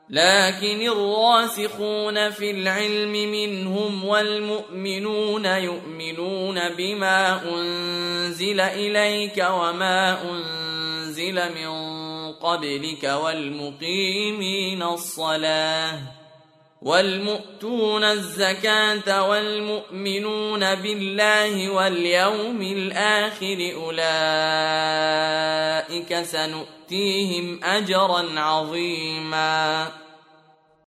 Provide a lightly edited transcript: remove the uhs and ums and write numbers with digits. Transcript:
لكن الراسخون في العلم منهم والمؤمنون يؤمنون بما أنزل إليك وما أنزل من قبلك والمقيمين الصلاة والمؤتون الزكاة والمؤمنون بالله واليوم الآخر أولئك سنؤتيهم أجرا عظيما.